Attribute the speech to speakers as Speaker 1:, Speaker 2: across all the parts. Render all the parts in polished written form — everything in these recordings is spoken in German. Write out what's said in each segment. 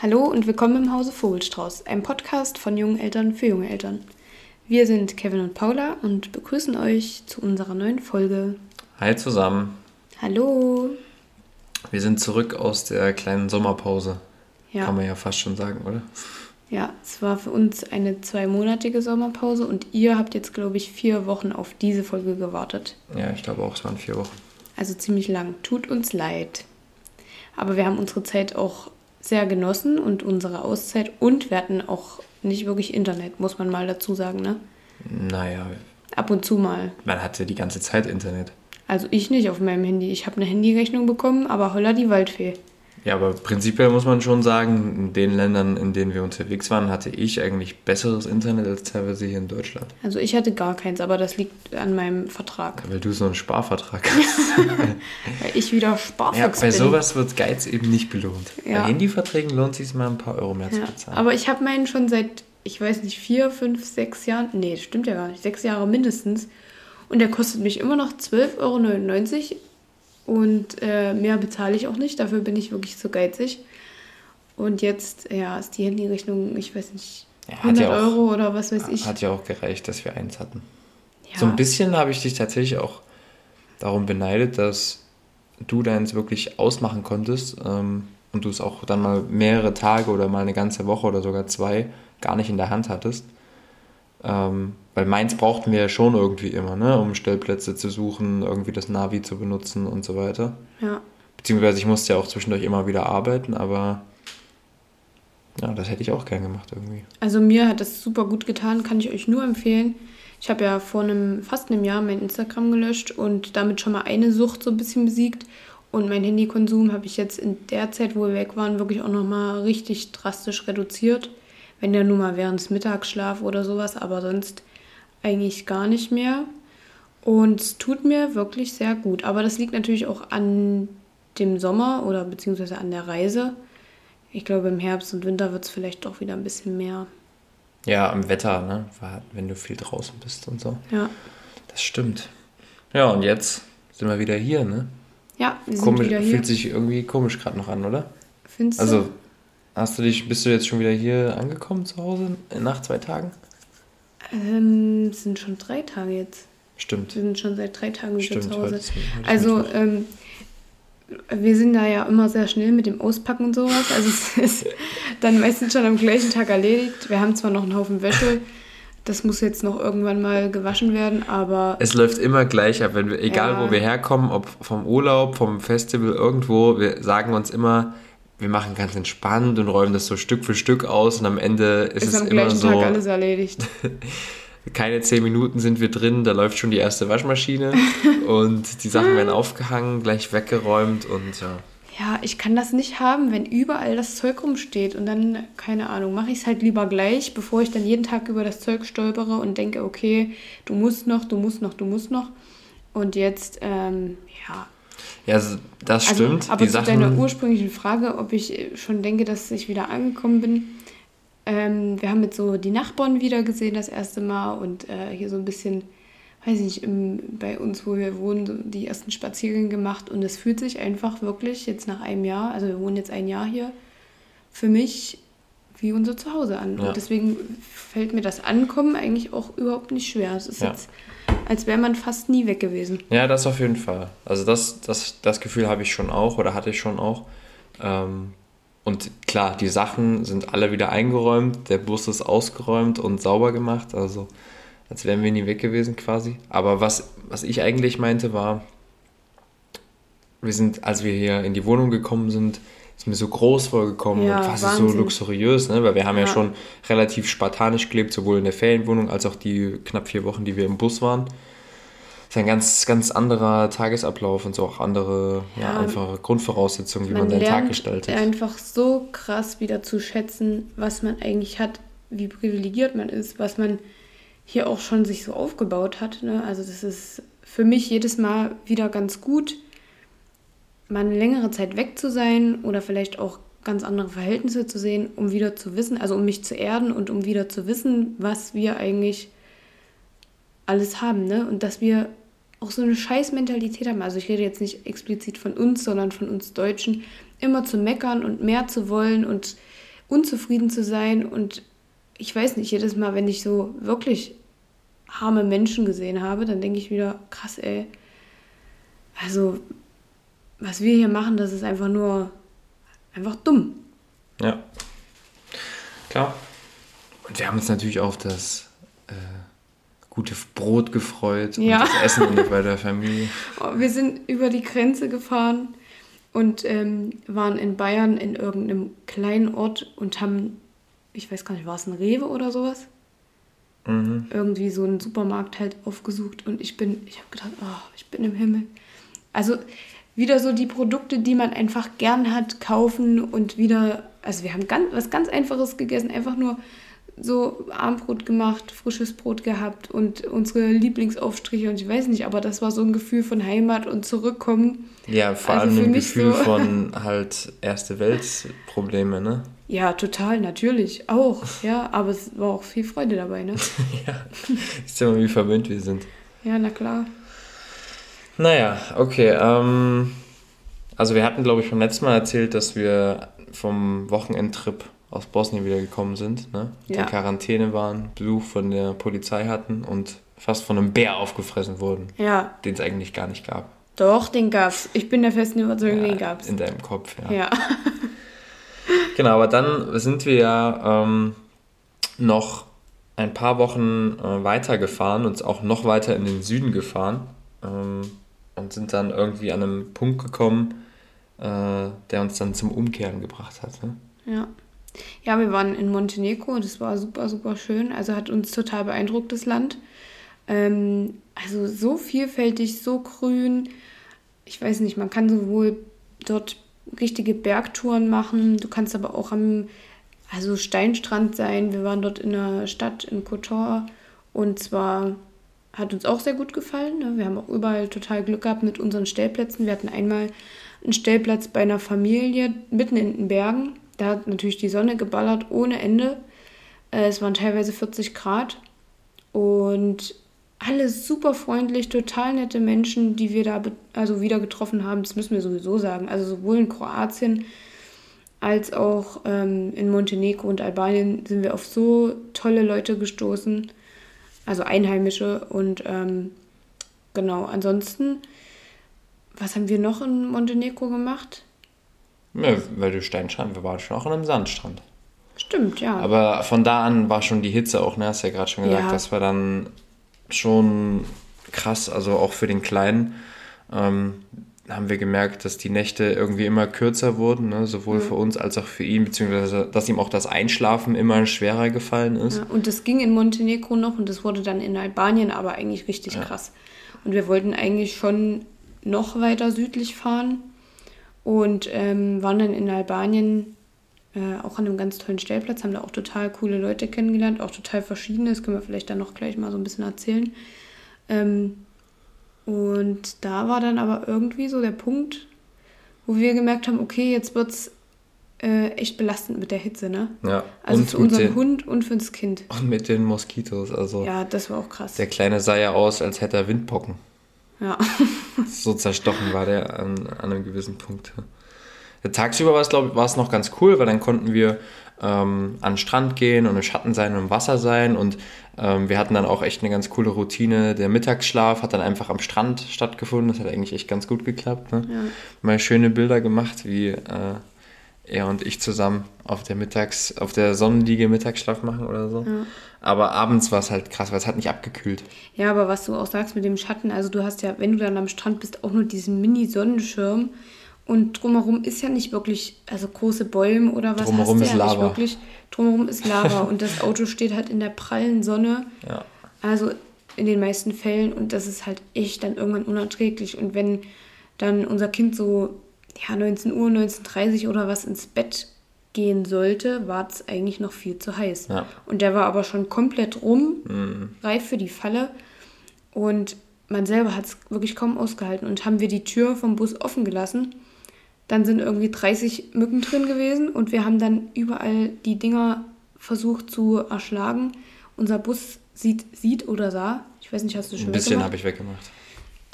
Speaker 1: Hallo und willkommen im Hause Vogelstrauß, einem Podcast von jungen Eltern für junge Eltern. Wir sind Kevin und Paula und begrüßen euch zu unserer neuen Folge.
Speaker 2: Hi zusammen.
Speaker 1: Hallo.
Speaker 2: Wir sind zurück aus der kleinen Sommerpause.
Speaker 1: Ja.
Speaker 2: Kann man ja fast schon sagen, oder?
Speaker 1: Ja, es war für uns eine 2-monatige Sommerpause und ihr habt jetzt, glaube ich, 4 Wochen auf diese Folge gewartet.
Speaker 2: Ja, ich glaube auch, es waren 4 Wochen.
Speaker 1: Also ziemlich lang. Tut uns leid. Aber wir haben unsere Zeit auch sehr genossen und unsere Auszeit und wir hatten auch nicht wirklich Internet, muss man mal dazu sagen, ne?
Speaker 2: Naja,
Speaker 1: Ab und zu mal.
Speaker 2: man hatte die ganze Zeit Internet.
Speaker 1: Also ich nicht auf meinem Handy. Ich habe eine Handyrechnung bekommen, aber holla die Waldfee.
Speaker 2: Ja, aber prinzipiell muss man schon sagen, in den Ländern, in denen wir unterwegs waren, hatte ich eigentlich besseres Internet als teilweise hier in Deutschland.
Speaker 1: Also ich hatte gar keins, aber das liegt an meinem Vertrag.
Speaker 2: Weil du so einen Sparvertrag hast.
Speaker 1: Weil ich wieder Sparfuchs
Speaker 2: Bei
Speaker 1: bin.
Speaker 2: sowas wird Geiz eben nicht belohnt.
Speaker 1: Ja.
Speaker 2: Bei Handyverträgen lohnt es sich mal ein paar Euro mehr zu
Speaker 1: Ja.
Speaker 2: bezahlen.
Speaker 1: Aber ich habe meinen schon seit, ich weiß nicht, 4, 5, 6 Jahren. Nee, das stimmt ja gar nicht. 6 Jahre mindestens. Und der kostet mich immer noch 12,99 €. Und mehr bezahle ich auch nicht. Dafür bin ich wirklich zu geizig. Und jetzt, ja, ist die Handyrechnung, ich weiß nicht, 100 Euro oder was weiß ich.
Speaker 2: Hat ja auch gereicht, dass wir eins hatten.
Speaker 1: Ja.
Speaker 2: So ein bisschen habe ich dich tatsächlich auch darum beneidet, dass du deins wirklich ausmachen konntest und du es auch dann mal mehrere Tage oder mal eine ganze Woche oder sogar 2 gar nicht in der Hand hattest. Weil meins brauchten wir ja schon irgendwie immer, ne, um Stellplätze zu suchen, irgendwie das Navi zu benutzen und so weiter.
Speaker 1: Ja.
Speaker 2: Beziehungsweise ich musste ja auch zwischendurch immer wieder arbeiten, aber ja, das hätte ich auch gern gemacht irgendwie.
Speaker 1: Also mir hat das super gut getan, kann ich euch nur empfehlen. Ich habe ja vor fast einem Jahr mein Instagram gelöscht und damit schon mal eine Sucht so ein bisschen besiegt. Und mein Handykonsum habe ich jetzt in der Zeit, wo wir weg waren, wirklich auch nochmal richtig drastisch reduziert. Wenn ja nur mal während des Mittagsschlafs oder sowas, aber sonst eigentlich gar nicht mehr. Und es tut mir wirklich sehr gut. Aber das liegt natürlich auch an dem Sommer oder beziehungsweise an der Reise. Ich glaube, im Herbst und Winter wird es vielleicht doch wieder ein bisschen mehr.
Speaker 2: Ja, am Wetter, ne? Wenn du viel draußen bist und so.
Speaker 1: Ja.
Speaker 2: Das stimmt. Ja, und jetzt sind wir wieder hier, ne?
Speaker 1: Ja, wir sind wieder hier.
Speaker 2: Fühlt sich irgendwie komisch gerade noch an, oder?
Speaker 1: Findest du?
Speaker 2: Also, bist du jetzt schon wieder hier angekommen zu Hause nach 2 Tagen?
Speaker 1: Es sind schon 3 Tage jetzt.
Speaker 2: Stimmt.
Speaker 1: Wir sind schon seit 3 Tagen wieder zu Hause.
Speaker 2: Heute ist
Speaker 1: Also,
Speaker 2: Mittwoch.
Speaker 1: wir sind da ja immer sehr schnell mit dem Auspacken und sowas. Also es ist dann meistens schon am gleichen Tag erledigt. Wir haben zwar noch einen Haufen Wäsche, das muss jetzt noch irgendwann mal gewaschen werden, aber...
Speaker 2: Es läuft immer gleich ab, egal
Speaker 1: Ja.
Speaker 2: wo wir herkommen, ob vom Urlaub, vom Festival, irgendwo, wir sagen uns immer, wir machen ganz entspannt und räumen das so Stück für Stück aus und am Ende ist es
Speaker 1: am
Speaker 2: immer
Speaker 1: gleichen
Speaker 2: so...
Speaker 1: Tag alles erledigt.
Speaker 2: Keine 10 Minuten sind wir drin, da läuft schon die erste Waschmaschine und die Sachen werden aufgehangen, gleich weggeräumt und ja.
Speaker 1: Ja, ich kann das nicht haben, wenn überall das Zeug rumsteht und dann, keine Ahnung, mache ich es halt lieber gleich, bevor ich dann jeden Tag über das Zeug stolpere und denke, okay, du musst noch. Und jetzt, ja.
Speaker 2: Ja, das stimmt.
Speaker 1: Aber
Speaker 2: die
Speaker 1: zu deiner ursprünglichen Frage, ob ich schon denke, dass ich wieder angekommen bin. Wir haben jetzt so die Nachbarn wieder gesehen das erste Mal und hier so ein bisschen, weiß ich nicht, bei uns, wo wir wohnen, so die ersten Spaziergänge gemacht und es fühlt sich einfach wirklich jetzt nach einem Jahr, also wir wohnen jetzt ein Jahr hier, für mich wie unser Zuhause an.
Speaker 2: Ja.
Speaker 1: Und deswegen fällt mir das Ankommen eigentlich auch überhaupt nicht schwer. Es ist jetzt, als wäre man fast nie weg gewesen.
Speaker 2: Ja, das auf jeden Fall. Also das Gefühl habe ich schon auch oder hatte ich schon auch. Und klar, die Sachen sind alle wieder eingeräumt, der Bus ist ausgeräumt und sauber gemacht, also als wären wir nie weg gewesen quasi. Aber was ich eigentlich meinte war, als wir hier in die Wohnung gekommen sind, ist mir so groß vorgekommen
Speaker 1: Ja,
Speaker 2: und quasi
Speaker 1: Wahnsinn.
Speaker 2: so luxuriös, ne? Weil wir haben ja
Speaker 1: Ja.
Speaker 2: schon relativ spartanisch gelebt, sowohl in der Ferienwohnung als auch die knapp 4 Wochen, die wir im Bus waren. Das ist ein ganz, ganz anderer Tagesablauf und so auch andere, einfache Grundvoraussetzungen, wie man seinen Tag gestaltet.
Speaker 1: Einfach so krass wieder zu schätzen, was man eigentlich hat, wie privilegiert man ist, was man hier auch schon sich so aufgebaut hat. Ne? Also das ist für mich jedes Mal wieder ganz gut, mal eine längere Zeit weg zu sein oder vielleicht auch ganz andere Verhältnisse zu sehen, um wieder zu wissen, also um mich zu erden und um wieder zu wissen, was wir eigentlich alles haben, ne? Und dass wir auch so eine Scheiß-Mentalität haben. Also ich rede jetzt nicht explizit von uns, sondern von uns Deutschen, immer zu meckern und mehr zu wollen und unzufrieden zu sein. Und ich weiß nicht, jedes Mal, wenn ich so wirklich arme Menschen gesehen habe, dann denke ich wieder, krass, ey. Also, was wir hier machen, das ist einfach dumm.
Speaker 2: Ja, klar. Und wir haben uns natürlich auf das gute Brot gefreut und das Essen bei der Familie.
Speaker 1: Wir sind über die Grenze gefahren und waren in Bayern in irgendeinem kleinen Ort und haben, ich weiß gar nicht, war es ein Rewe oder sowas? Mhm. Irgendwie so einen Supermarkt halt aufgesucht und ich habe gedacht, oh, ich bin im Himmel. Also wieder so die Produkte, die man einfach gern hat, kaufen und wieder, also wir haben was ganz Einfaches gegessen, einfach nur so Armbrot gemacht, frisches Brot gehabt und unsere Lieblingsaufstriche und ich weiß nicht, aber das war so ein Gefühl von Heimat und Zurückkommen.
Speaker 2: Ja, vor allem ein Gefühl so von halt erste Weltprobleme, ne?
Speaker 1: Ja, total, natürlich, auch, ja, aber es war auch viel Freude dabei, ne?
Speaker 2: Ja, siehst du mal, wie verwöhnt wir sind.
Speaker 1: Ja, na klar.
Speaker 2: Naja, okay, also wir hatten, glaube ich, beim letzten Mal erzählt, dass wir vom Wochenendtrip aus Bosnien wieder gekommen sind, ne? Ja. In Quarantäne waren, Besuch von der Polizei hatten und fast von einem Bär aufgefressen wurden. Ja. Den es eigentlich gar nicht gab.
Speaker 1: Doch, den gab's. Ich bin der festen Überzeugung, den gab's.
Speaker 2: In deinem Kopf, ja. Ja. Genau, aber dann sind wir ja noch ein paar Wochen weitergefahren, uns auch noch weiter in den Süden gefahren und sind dann irgendwie an einem Punkt gekommen, der uns dann zum Umkehren gebracht hat. Ne?
Speaker 1: Ja. Ja, wir waren in Montenegro, das war super, super schön. Also hat uns total beeindruckt, das Land. Also so vielfältig, so grün. Ich weiß nicht, man kann sowohl dort richtige Bergtouren machen, du kannst aber auch am Steinstrand sein. Wir waren dort in der Stadt, in Kotor, und zwar hat uns auch sehr gut gefallen. Ne? Wir haben auch überall total Glück gehabt mit unseren Stellplätzen. Wir hatten einmal einen Stellplatz bei einer Familie mitten in den Bergen. Da hat natürlich die Sonne geballert ohne Ende. Es waren teilweise 40 Grad und alle super freundlich, total nette Menschen, die wir da wieder getroffen haben. Das müssen wir sowieso sagen. Also sowohl in Kroatien als auch in Montenegro und Albanien sind wir auf so tolle Leute gestoßen. Also Einheimische und genau. Ansonsten, was haben wir noch in Montenegro gemacht?
Speaker 2: Ja, weil du Steinstrand, wir waren schon auch an einem Sandstrand.
Speaker 1: Stimmt, ja.
Speaker 2: Aber von da an war schon die Hitze auch, ne? Hast ja gerade schon gesagt, ja. Das war dann schon krass, also auch für den Kleinen haben wir gemerkt, dass die Nächte irgendwie immer kürzer wurden, ne? Sowohl für uns als auch für ihn, beziehungsweise dass ihm auch das Einschlafen immer schwerer gefallen ist.
Speaker 1: Ja, und das ging in Montenegro noch und das wurde dann in Albanien aber eigentlich richtig krass. Und wir wollten eigentlich schon noch weiter südlich fahren und waren dann in Albanien auch an einem ganz tollen Stellplatz, haben da auch total coole Leute kennengelernt, auch total verschiedene, das können wir vielleicht dann noch gleich mal so ein bisschen erzählen. Und da war dann aber irgendwie so der Punkt, wo wir gemerkt haben, okay, jetzt wird's echt belastend mit der Hitze, ne? Ja. Also und für unseren Hund und fürs Kind.
Speaker 2: Und mit den Moskitos, also.
Speaker 1: Ja, das war auch krass.
Speaker 2: Der Kleine sah ja aus, als hätte er Windpocken. Ja. So zerstochen war der an einem gewissen Punkt. Ja, tagsüber war es noch ganz cool, weil dann konnten wir an den Strand gehen und im Schatten sein und im Wasser sein und wir hatten dann auch echt eine ganz coole Routine. Der Mittagsschlaf hat dann einfach am Strand stattgefunden. Das hat eigentlich echt ganz gut geklappt. Ne? Ja. Mal schöne Bilder gemacht, wie er und ich zusammen auf der Sonnenliege Mittagsschlaf machen oder so. Ja. Aber abends war es halt krass, weil es hat nicht abgekühlt.
Speaker 1: Ja, aber was du auch sagst mit dem Schatten, also du hast ja, wenn du dann am Strand bist, auch nur diesen Mini-Sonnenschirm. Und drumherum ist ja nicht wirklich, also große Bäume oder was drumherum hast du ja nicht wirklich. Drumherum ist Lava und das Auto steht halt in der prallen Sonne. Ja. Also in den meisten Fällen und das ist halt echt dann irgendwann unerträglich. Und wenn dann unser Kind so 19 Uhr, 19:30 oder was ins Bett gehen sollte, war es eigentlich noch viel zu heiß. Ja. Und der war aber schon komplett reif für die Falle. Und man selber hat es wirklich kaum ausgehalten. Und haben wir die Tür vom Bus offen gelassen, dann sind irgendwie 30 Mücken drin gewesen und wir haben dann überall die Dinger versucht zu erschlagen. Unser Bus sieht oder sah, ich weiß nicht, hast du schon
Speaker 2: ein bisschen habe ich weggemacht.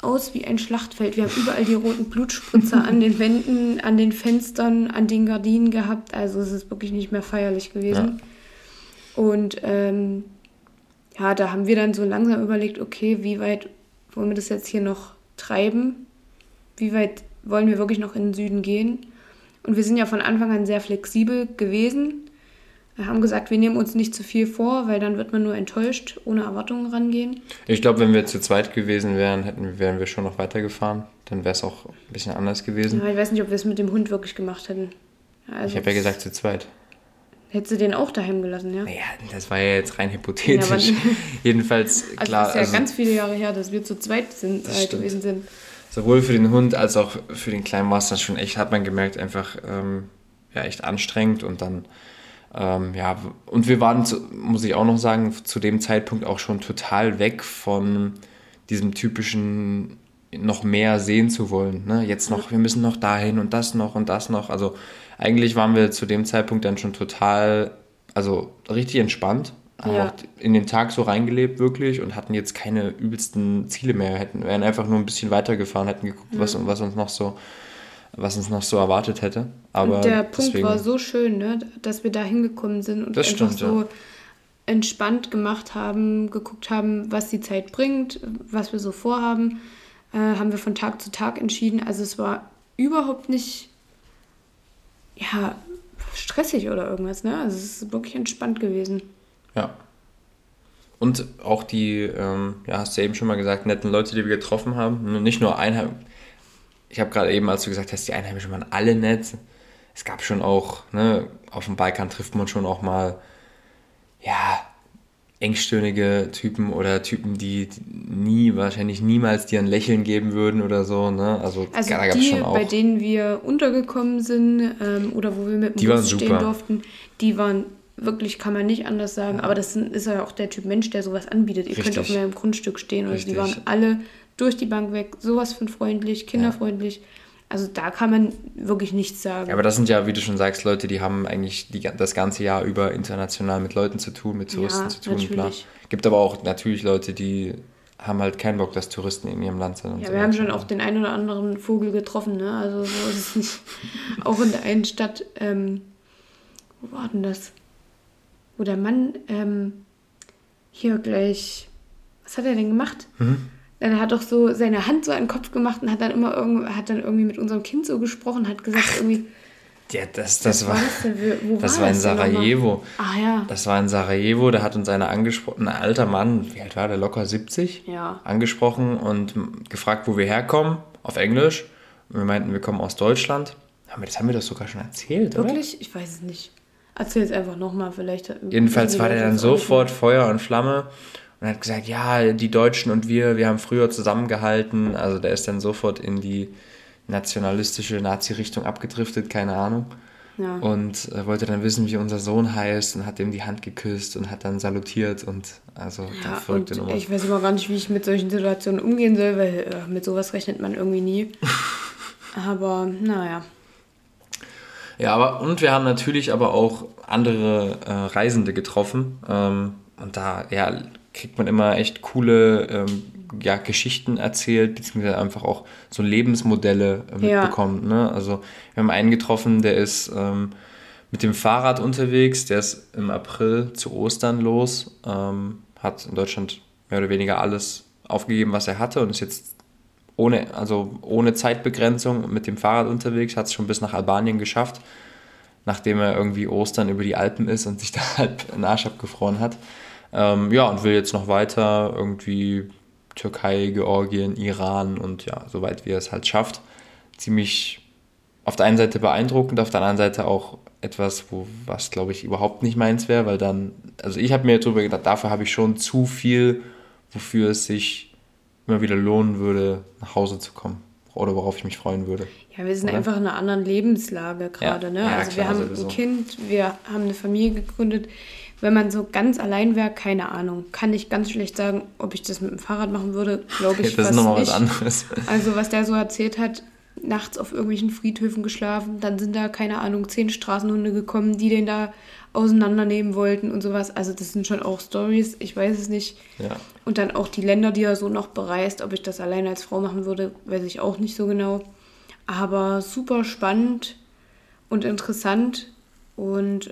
Speaker 1: aus wie ein Schlachtfeld. Wir haben überall die roten Blutspritzer an den Wänden, an den Fenstern, an den Gardinen gehabt. Also es ist wirklich nicht mehr feierlich gewesen. Ja. Und ja, da haben wir dann so langsam überlegt, okay, wie weit wollen wir das jetzt hier noch treiben? Wie weit wollen wir wirklich noch in den Süden gehen? Und wir sind ja von Anfang an sehr flexibel gewesen. Wir haben gesagt, wir nehmen uns nicht zu viel vor, weil dann wird man nur enttäuscht, ohne Erwartungen rangehen. Ich
Speaker 2: glaube, wenn wir zu zweit gewesen wären, wären wir schon noch weitergefahren. Dann wäre es auch ein bisschen anders gewesen.
Speaker 1: Ja, ich weiß nicht, ob wir es mit dem Hund wirklich gemacht hätten.
Speaker 2: Also ich habe ja gesagt, zu zweit.
Speaker 1: Hättest du den auch daheim gelassen, ja?
Speaker 2: Naja, das war ja jetzt rein hypothetisch. Ja, jedenfalls, klar.
Speaker 1: Also es ist ja ganz viele Jahre her, dass wir zu zweit gewesen sind.
Speaker 2: Sowohl für den Hund als auch für den Kleinen war es dann schon echt, hat man gemerkt, einfach echt anstrengend. Und dann, und wir waren, muss ich auch noch sagen, zu dem Zeitpunkt auch schon total weg von diesem typischen noch mehr sehen zu wollen. Ne? Jetzt noch, wir müssen noch dahin und das noch und das noch. Also eigentlich waren wir zu dem Zeitpunkt dann schon total, also richtig entspannt. Haben auch in den Tag so reingelebt wirklich und hatten jetzt keine übelsten Ziele mehr. Wären einfach nur ein bisschen weitergefahren, hätten geguckt, was uns noch so erwartet hätte. Aber
Speaker 1: und der Punkt war so schön, ne, dass wir da hingekommen sind und einfach so entspannt gemacht haben, geguckt haben, was die Zeit bringt, was wir so vorhaben, haben wir von Tag zu Tag entschieden. Also es war überhaupt nicht stressig oder irgendwas, ne? Also es ist wirklich entspannt gewesen.
Speaker 2: Ja. Und auch die, hast du ja eben schon mal gesagt, netten Leute, die wir getroffen haben. Nicht nur Einheimischen. Ich habe gerade eben, als du gesagt hast, die Einheimischen waren alle nett. Es gab schon auch, ne, auf dem Balkan trifft man schon auch mal, engstirnige Typen oder Typen, die wahrscheinlich niemals dir ein Lächeln geben würden oder so, ne? Also da gab's
Speaker 1: die,
Speaker 2: schon auch.
Speaker 1: Bei denen wir untergekommen sind oder wo wir mit dem Bus stehen durften, die waren wirklich, kann man nicht anders sagen, aber das ist ja auch der Typ Mensch, der sowas anbietet. Ihr könnt auf meinem Grundstück stehen. Also die waren alle durch die Bank weg, sowas von freundlich, kinderfreundlich. Ja. Also da kann man wirklich nichts sagen.
Speaker 2: Ja, aber das sind ja, wie du schon sagst, Leute, die haben eigentlich das ganze Jahr über international mit Leuten zu tun, mit Touristen zu tun. Klar. Gibt aber auch natürlich Leute, die haben halt keinen Bock, dass Touristen in ihrem Land sind.
Speaker 1: Ja, wir haben schon auch den einen oder anderen Vogel getroffen, ne? Also so ist es nicht. Auch in der einen Stadt, wo war denn das? Wo der Mann hier gleich, was hat er denn gemacht? Er hat doch so seine Hand so an den Kopf gemacht und hat dann irgendwie mit unserem Kind so gesprochen, hat gesagt irgendwie...
Speaker 2: Ja, das war in Sarajevo.
Speaker 1: Ach ja.
Speaker 2: Das war in Sarajevo, da hat uns einer angesprochen, ein alter Mann, wie alt war der, locker 70, angesprochen und gefragt, wo wir herkommen, auf Englisch. Und wir meinten, wir kommen aus Deutschland. Das haben wir doch sogar schon erzählt, oder?
Speaker 1: Wirklich? Ich weiß es nicht. Erzähl es einfach nochmal, vielleicht...
Speaker 2: Jedenfalls war der dann sofort Feuer und Flamme und hat gesagt, ja, die Deutschen und wir haben früher zusammengehalten. Also der ist dann sofort in die nationalistische Nazi-Richtung abgedriftet, keine Ahnung. Ja. Und wollte dann wissen, wie unser Sohn heißt und hat ihm die Hand geküsst und hat dann salutiert und also da folgte Nummer.
Speaker 1: Ich weiß immer gar nicht, wie ich mit solchen Situationen umgehen soll, weil mit sowas rechnet man irgendwie nie. Aber naja.
Speaker 2: Ja, und wir haben natürlich aber auch andere Reisende getroffen und da kriegt man immer echt coole Geschichten erzählt, beziehungsweise einfach auch so Lebensmodelle mitbekommen. Ne? Also wir haben einen getroffen, der ist mit dem Fahrrad unterwegs, der ist im April zu Ostern los, hat in Deutschland mehr oder weniger alles aufgegeben, was er hatte und ist jetzt ohne Zeitbegrenzung mit dem Fahrrad unterwegs, hat es schon bis nach Albanien geschafft, nachdem er irgendwie Ostern über die Alpen ist und sich da halt den Arsch abgefroren hat. Und will jetzt noch weiter irgendwie Türkei, Georgien, Iran und soweit wie er es halt schafft. Ziemlich auf der einen Seite beeindruckend, auf der anderen Seite auch etwas, was glaube ich überhaupt nicht meins wäre, weil dann, also ich habe mir darüber gedacht, dafür habe ich schon zu viel, wofür es sich immer wieder lohnen würde, nach Hause zu kommen oder worauf ich mich freuen würde.
Speaker 1: Ja, wir sind einfach in einer anderen Lebenslage gerade. Ne? Also klar, wir haben ein Kind, wir haben eine Familie gegründet. Wenn man so ganz allein wäre, keine Ahnung. Kann ich ganz schlecht sagen, ob ich das mit dem Fahrrad machen würde, glaube ich
Speaker 2: das
Speaker 1: fast
Speaker 2: ist nochmal
Speaker 1: nicht.
Speaker 2: Was anderes.
Speaker 1: Also was der so erzählt hat, nachts auf irgendwelchen Friedhöfen geschlafen. Dann sind da, keine Ahnung, 10 Straßenhunde gekommen, die den da auseinandernehmen wollten und sowas. Also das sind schon auch Storys, ich weiß es nicht.
Speaker 2: Ja.
Speaker 1: Und dann auch die Länder, die er so noch bereist. Ob ich das alleine als Frau machen würde, weiß ich auch nicht so genau. Aber super spannend und interessant. Und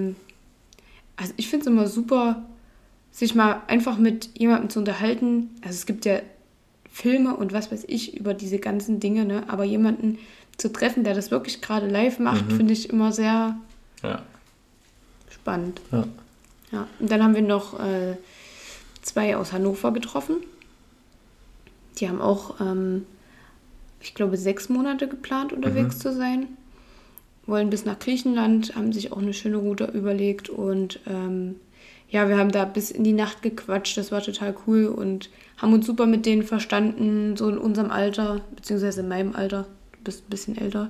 Speaker 1: also ich finde es immer super, sich mal einfach mit jemandem zu unterhalten. Also es gibt ja Filme und was weiß ich über diese ganzen Dinge, ne? Aber jemanden zu treffen, der das wirklich gerade live macht, finde ich immer sehr spannend.
Speaker 2: Ja.
Speaker 1: Ja. Und dann haben wir noch 2 aus Hannover getroffen. Die haben auch, ich glaube, 6 Monate geplant, unterwegs zu sein. Wollen bis nach Griechenland, haben sich auch eine schöne Route überlegt und ja, wir haben da bis in die Nacht gequatscht, das war total cool und haben uns super mit denen verstanden, so in unserem Alter, beziehungsweise in meinem Alter, du bist ein bisschen älter.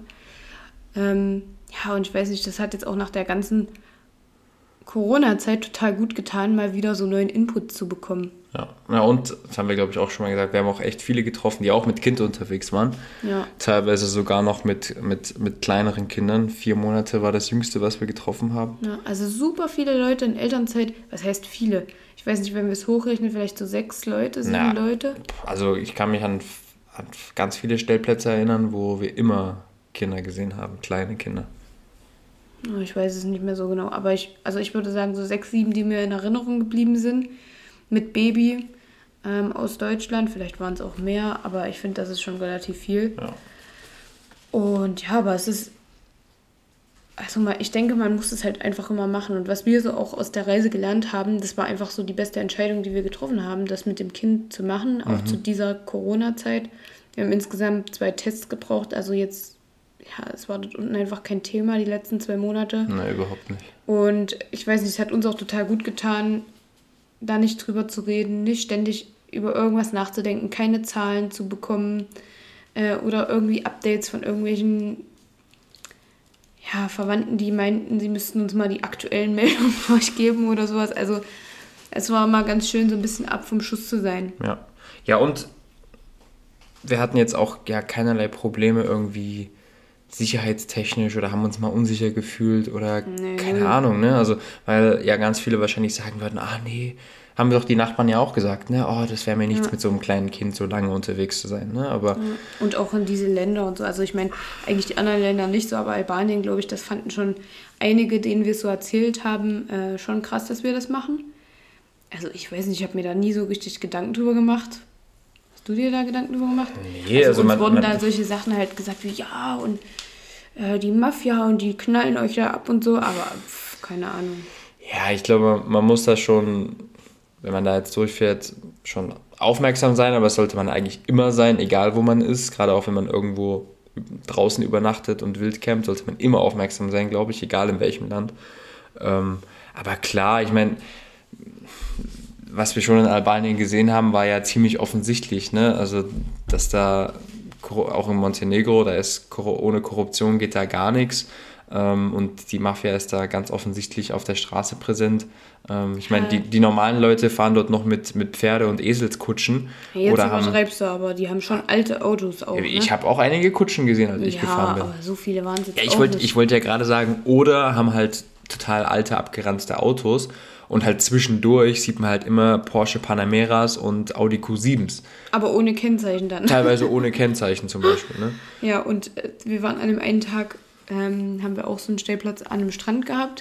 Speaker 1: Ja, und ich weiß nicht, das hat jetzt auch nach der ganzen Corona-Zeit total gut getan, mal wieder so neuen Input zu bekommen.
Speaker 2: Ja, und das haben wir, glaube ich, auch schon mal gesagt, wir haben auch echt viele getroffen, die auch mit Kind unterwegs waren.
Speaker 1: Ja.
Speaker 2: Teilweise sogar noch mit kleineren Kindern. 4 Monate war das Jüngste, was wir getroffen haben.
Speaker 1: Ja, also super viele Leute in Elternzeit, was heißt viele? Ich weiß nicht, wenn wir es hochrechnen, vielleicht so 6 Leute, 7 Leute.
Speaker 2: Also ich kann mich an ganz viele Stellplätze erinnern, wo wir immer Kinder gesehen haben, kleine Kinder.
Speaker 1: Ich weiß es nicht mehr so genau, aber ich würde sagen so 6, 7, die mir in Erinnerung geblieben sind. Mit Baby aus Deutschland, vielleicht waren es auch mehr, aber ich finde, das ist schon relativ viel.
Speaker 2: Ja.
Speaker 1: Und ja, aber es ist, also ich denke, man muss es halt einfach immer machen. Und was wir so auch aus der Reise gelernt haben, das war einfach so die beste Entscheidung, die wir getroffen haben, das mit dem Kind zu machen, auch zu dieser Corona-Zeit. Wir haben insgesamt 2 Tests gebraucht, also jetzt, ja, es war dort unten einfach kein Thema, die letzten 2 Monate.
Speaker 2: Nein, überhaupt nicht.
Speaker 1: Und ich weiß nicht, es hat uns auch total gut getan, da nicht drüber zu reden, nicht ständig über irgendwas nachzudenken, keine Zahlen zu bekommen oder irgendwie Updates von irgendwelchen Verwandten, die meinten, sie müssten uns mal die aktuellen Meldungen durchgeben oder sowas. Also es war mal ganz schön, so ein bisschen ab vom Schuss zu sein.
Speaker 2: Ja, und wir hatten jetzt auch keinerlei Probleme irgendwie sicherheitstechnisch oder haben uns mal unsicher gefühlt oder keine Ahnung, ne? Also, weil ja ganz viele wahrscheinlich sagen würden, nee, haben wir doch die Nachbarn ja auch gesagt, ne? Oh, das wäre mir nichts mit so einem kleinen Kind so lange unterwegs zu sein, ne? Aber
Speaker 1: und auch in diese Länder und so. Also ich meine, eigentlich die anderen Länder nicht so, aber Albanien, glaube ich, das fanden schon einige, denen wir es so erzählt haben, schon krass, dass wir das machen. Also ich weiß nicht, ich habe mir da nie so richtig Gedanken drüber gemacht. Hast du dir da Gedanken drüber gemacht?
Speaker 2: Nee,
Speaker 1: also uns wurden da solche Sachen halt gesagt wie, ja, und die Mafia und die knallen euch da ab und so, aber keine Ahnung.
Speaker 2: Ja, ich glaube, man muss da schon, wenn man da jetzt durchfährt, schon aufmerksam sein, aber das sollte man eigentlich immer sein, egal wo man ist, gerade auch wenn man irgendwo draußen übernachtet und wild campt, sollte man immer aufmerksam sein, glaube ich, egal in welchem Land. Aber klar, ich meine, was wir schon in Albanien gesehen haben, war ja ziemlich offensichtlich, ne? Also, dass da auch in Montenegro, da ist ohne Korruption geht da gar nichts. Und die Mafia ist da ganz offensichtlich auf der Straße präsent. Ich meine, die normalen Leute fahren dort noch mit Pferde- und Eselskutschen.
Speaker 1: Jetzt übertreibst du, aber die haben schon alte Autos auch.
Speaker 2: Ich habe auch einige Kutschen gesehen, als ich gefahren bin.
Speaker 1: Ja, aber so viele waren es jetzt
Speaker 2: ich wollte ja gerade sagen, oder haben halt total alte, abgeranzte Autos. Und halt zwischendurch sieht man halt immer Porsche Panameras und Audi Q7s.
Speaker 1: Aber ohne Kennzeichen dann.
Speaker 2: Teilweise ohne Kennzeichen zum Beispiel, ne?
Speaker 1: Ja, und wir waren an dem einen Tag, haben wir auch so einen Stellplatz an einem Strand gehabt.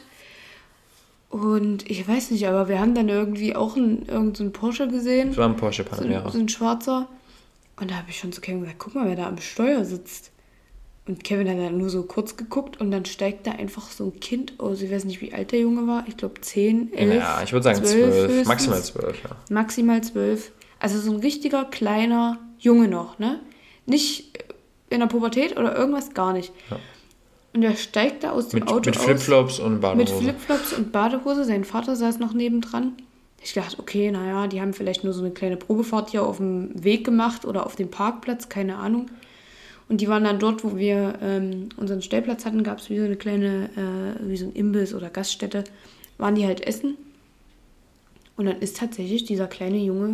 Speaker 1: Und ich weiß nicht, aber wir haben dann irgendwie auch irgend so einen Porsche gesehen.
Speaker 2: Das war ein Porsche Panamera.
Speaker 1: So ein schwarzer. Und da habe ich schon zu Kevin gesagt, guck mal, wer da am Steuer sitzt. Und Kevin hat dann nur so kurz geguckt und dann steigt da einfach so ein Kind aus. Ich weiß nicht, wie alt der Junge war. Ich glaube 10, 11,
Speaker 2: Ja, ich würde sagen 12, maximal 12, ja.
Speaker 1: Maximal 12. Also so ein richtiger kleiner Junge noch, ne? Nicht in der Pubertät oder irgendwas, gar nicht. Ja. Und der steigt da aus dem Auto
Speaker 2: mit Flipflops und Badehose.
Speaker 1: Mit Flipflops und Badehose. Sein Vater saß noch nebendran. Ich dachte, okay, naja, die haben vielleicht nur so eine kleine Probefahrt hier auf dem Weg gemacht oder auf dem Parkplatz, keine Ahnung. Und die waren dann dort, wo wir unseren Stellplatz hatten, gab es wie so eine kleine, wie so ein Imbiss oder Gaststätte, waren die halt essen. Und dann ist tatsächlich dieser kleine Junge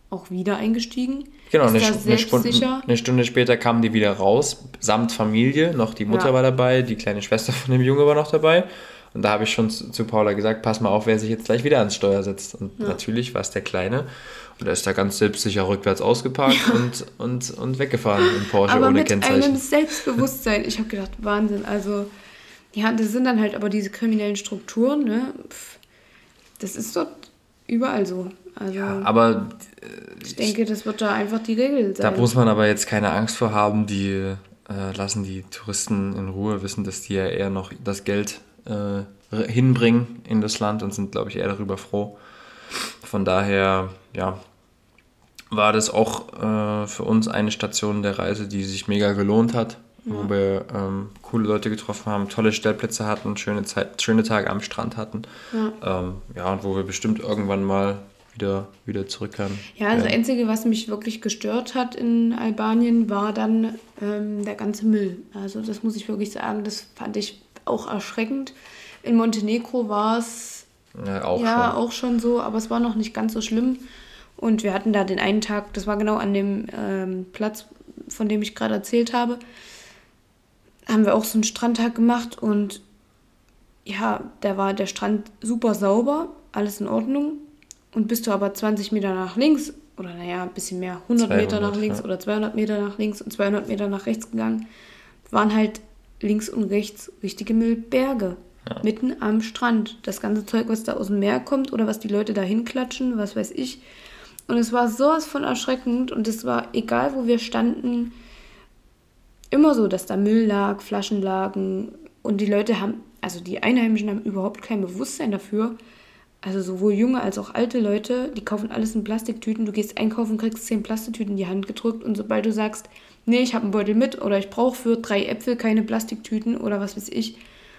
Speaker 1: auch wieder eingestiegen.
Speaker 2: Genau,
Speaker 1: Ist da selbstsicher.
Speaker 2: eine Stunde später kamen die wieder raus, samt Familie. Noch die Mutter war dabei, die kleine Schwester von dem Junge war noch dabei. Und da habe ich schon zu Paula gesagt, pass mal auf, wer sich jetzt gleich wieder ans Steuer setzt. Und natürlich war es der Kleine. Und er ist da ganz selbstsicher rückwärts ausgeparkt und weggefahren im Porsche
Speaker 1: aber
Speaker 2: ohne
Speaker 1: mit
Speaker 2: Kennzeichen.
Speaker 1: einem Selbstbewusstsein. Ich habe gedacht, Wahnsinn. Also, ja, das sind dann halt aber diese kriminellen Strukturen, ne? Das ist dort überall so. Also,
Speaker 2: Aber
Speaker 1: ich denke, das wird da einfach die Regel sein.
Speaker 2: da muss man aber jetzt keine Angst vor haben, die lassen die Touristen in Ruhe, wissen, dass die ja eher noch das Geld hinbringen in das Land und sind, glaube ich, eher darüber froh. Von daher, ja, war das auch für uns eine Station der Reise, die sich mega gelohnt hat, wo wir coole Leute getroffen haben, tolle Stellplätze hatten, schöne Tage am Strand hatten. Und wo wir bestimmt irgendwann mal wieder zurückkehren.
Speaker 1: Ja, das Einzige, was mich wirklich gestört hat in Albanien, war dann der ganze Müll. Also das muss ich wirklich sagen, das fand ich auch erschreckend. In Montenegro war es auch schon so, aber es war noch nicht ganz so schlimm. Und wir hatten da den einen Tag, das war genau an dem Platz, von dem ich gerade erzählt habe, haben wir auch so einen Strandtag gemacht und ja, da war der Strand super sauber, alles in Ordnung. Und bist du aber 20 Meter nach links, oder naja, ein bisschen mehr, 100 Meter nach links oder 200 Meter nach links und 200 Meter nach rechts gegangen, waren halt links und rechts richtige Müllberge. Ja. Mitten am Strand. Das ganze Zeug, was da aus dem Meer kommt oder was die Leute da hinklatschen, was weiß ich. Und es war sowas von erschreckend und es war, egal wo wir standen, immer so, dass da Müll lag, Flaschen lagen und die Leute haben, also die Einheimischen haben überhaupt kein Bewusstsein dafür. Also sowohl junge als auch alte Leute, die kaufen alles in Plastiktüten. Du gehst einkaufen, kriegst 10 Plastiktüten in die Hand gedrückt und sobald du sagst, nee, ich habe einen Beutel mit oder ich brauche für 3 Äpfel keine Plastiktüten oder was weiß ich,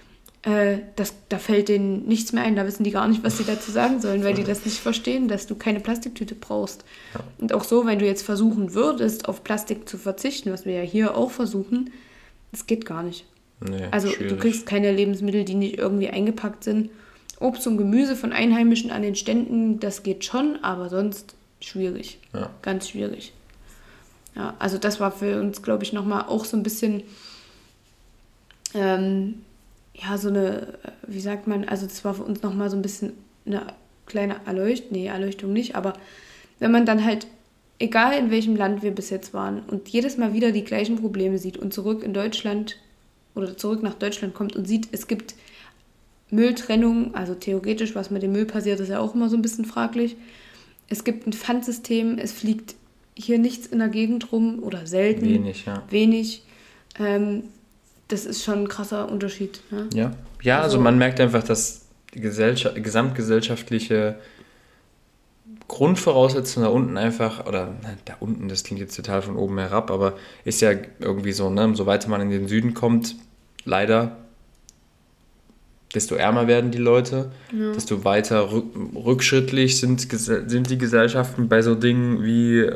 Speaker 1: da fällt denen nichts mehr ein. Da wissen die gar nicht, was sie dazu sagen sollen, weil die das nicht verstehen, dass du keine Plastiktüte brauchst. Ja. Und auch so, wenn du jetzt versuchen würdest, auf Plastik zu verzichten, was wir ja hier auch versuchen, das geht gar nicht. Nee, also schwierig. Du kriegst keine Lebensmittel, die nicht irgendwie eingepackt sind. Obst und Gemüse von Einheimischen an den Ständen, das geht schon, aber sonst schwierig. Ja. Ganz schwierig. Ja, also das war für uns, glaube ich, nochmal auch so ein bisschen, so eine, wie sagt man, also das war für uns nochmal so ein bisschen eine kleine Erleuchtung nicht, aber wenn man dann halt, egal in welchem Land wir bis jetzt waren und jedes Mal wieder die gleichen Probleme sieht und zurück nach Deutschland kommt und sieht, es gibt Mülltrennung, also theoretisch, was mit dem Müll passiert, ist ja auch immer so ein bisschen fraglich. Es gibt ein Pfandsystem, es fliegt hier nichts in der Gegend rum oder selten. Wenig. Das ist schon ein krasser Unterschied. Ne?
Speaker 2: Ja, also man merkt einfach, dass die gesamtgesellschaftliche Grundvoraussetzung da unten einfach, oder da unten, das klingt jetzt total von oben herab, aber ist ja irgendwie so, ne, so weiter man in den Süden kommt, leider, desto ärmer werden die Leute, desto weiter rückschrittlich sind die Gesellschaften bei so Dingen wie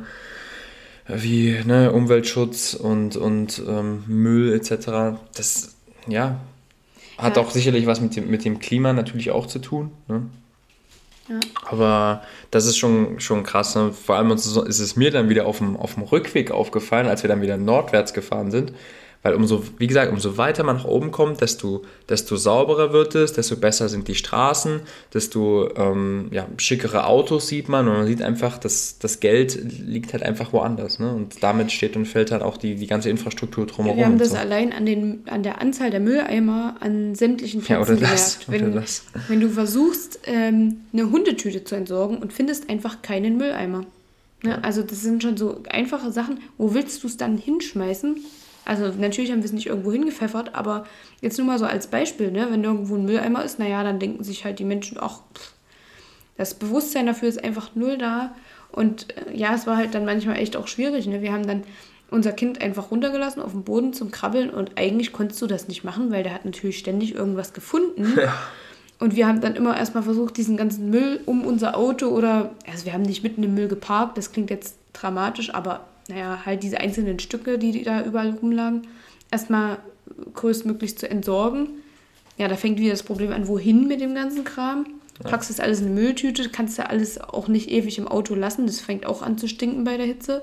Speaker 2: Umweltschutz und Müll etc. Das, hat auch sicherlich was mit dem Klima natürlich auch zu tun. Ne? Ja. Aber das ist schon krass. Ne? Vor allem ist es mir dann wieder auf dem Rückweg aufgefallen, als wir dann wieder nordwärts gefahren sind. Weil umso weiter man nach oben kommt, desto sauberer wird es, desto besser sind die Straßen, desto schickere Autos sieht man und man sieht einfach, dass das Geld liegt halt einfach woanders. Ne? Und damit steht und fällt halt auch die ganze Infrastruktur drumherum.
Speaker 1: Wir haben das allein an der Anzahl der Mülleimer an sämtlichen Plätzen gemerkt. Wenn du versuchst, eine Hundetüte zu entsorgen und findest einfach keinen Mülleimer. Ne? Also das sind schon so einfache Sachen. Wo willst du es dann hinschmeißen? Also natürlich haben wir es nicht irgendwo hingepfeffert, aber jetzt nur mal so als Beispiel, ne? Wenn irgendwo ein Mülleimer ist, dann denken sich halt die Menschen, das Bewusstsein dafür ist einfach null da. Und es war halt dann manchmal echt auch schwierig. Ne? Wir haben dann unser Kind einfach runtergelassen auf den Boden zum Krabbeln und eigentlich konntest du das nicht machen, weil der hat natürlich ständig irgendwas gefunden. Ja. Und wir haben dann immer erstmal versucht, diesen ganzen Müll um unser Auto wir haben nicht mitten im Müll geparkt, das klingt jetzt dramatisch, aber halt diese einzelnen Stücke, die da überall rumlagen, erstmal größtmöglich zu entsorgen. Ja, da fängt wieder das Problem an, wohin mit dem ganzen Kram. packst das alles in eine Mülltüte, kannst ja alles auch nicht ewig im Auto lassen, das fängt auch an zu stinken bei der Hitze.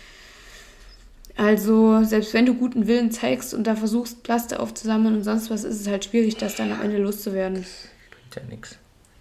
Speaker 1: Also, selbst wenn du guten Willen zeigst und da versuchst, Plaste aufzusammeln und sonst was, ist es halt schwierig, das dann am Ende loszuwerden.
Speaker 2: Bringt ja nichts.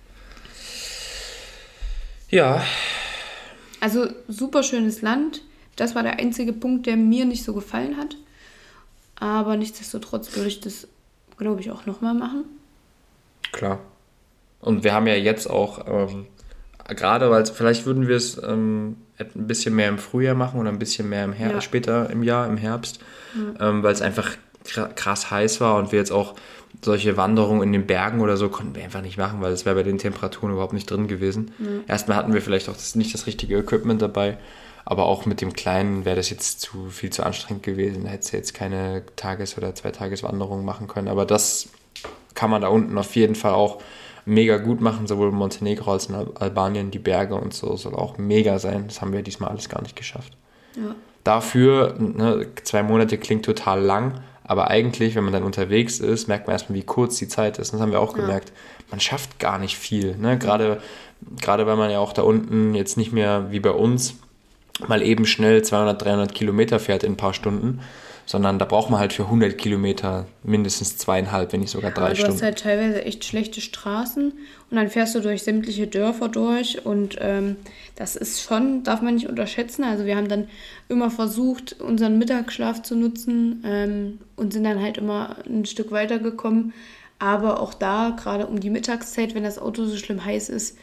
Speaker 2: Ja.
Speaker 1: Also, super schönes Land. Das war der einzige Punkt, der mir nicht so gefallen hat. Aber nichtsdestotrotz würde ich das, glaube ich, auch nochmal machen.
Speaker 2: Klar. Und wir haben ja jetzt auch, gerade weil vielleicht würden wir es ein bisschen mehr im Frühjahr machen oder ein bisschen mehr später im Jahr, im Herbst, weil es einfach krass heiß war und wir jetzt auch solche Wanderungen in den Bergen oder so konnten wir einfach nicht machen, weil es wäre bei den Temperaturen überhaupt nicht drin gewesen. Erstmal hatten wir vielleicht auch nicht das richtige Equipment dabei, aber auch mit dem Kleinen wäre das jetzt viel zu anstrengend gewesen. Da hättest du jetzt keine Tages- oder 2-Tages-Wanderung machen können, aber das kann man da unten auf jeden Fall auch mega gut machen, sowohl in Montenegro als in Albanien, die Berge und so soll auch mega sein. Das haben wir diesmal alles gar nicht geschafft.
Speaker 1: Ja.
Speaker 2: Dafür, 2 Monate klingt total lang, aber eigentlich, wenn man dann unterwegs ist, merkt man erstmal, wie kurz die Zeit ist. Das haben wir auch gemerkt. Man schafft gar nicht viel. Ne? Gerade weil man ja auch da unten jetzt nicht mehr wie bei uns mal eben schnell 200, 300 Kilometer fährt in ein paar Stunden, sondern da braucht man halt für 100 Kilometer mindestens 2,5, wenn nicht sogar 3 Stunden.
Speaker 1: Du hast halt teilweise echt schlechte Straßen und dann fährst du durch sämtliche Dörfer durch und das ist schon, darf man nicht unterschätzen. Also wir haben dann immer versucht, unseren Mittagsschlaf zu nutzen und sind dann halt immer ein Stück weiter gekommen. Aber auch da, gerade um die Mittagszeit, wenn das Auto so schlimm heiß ist,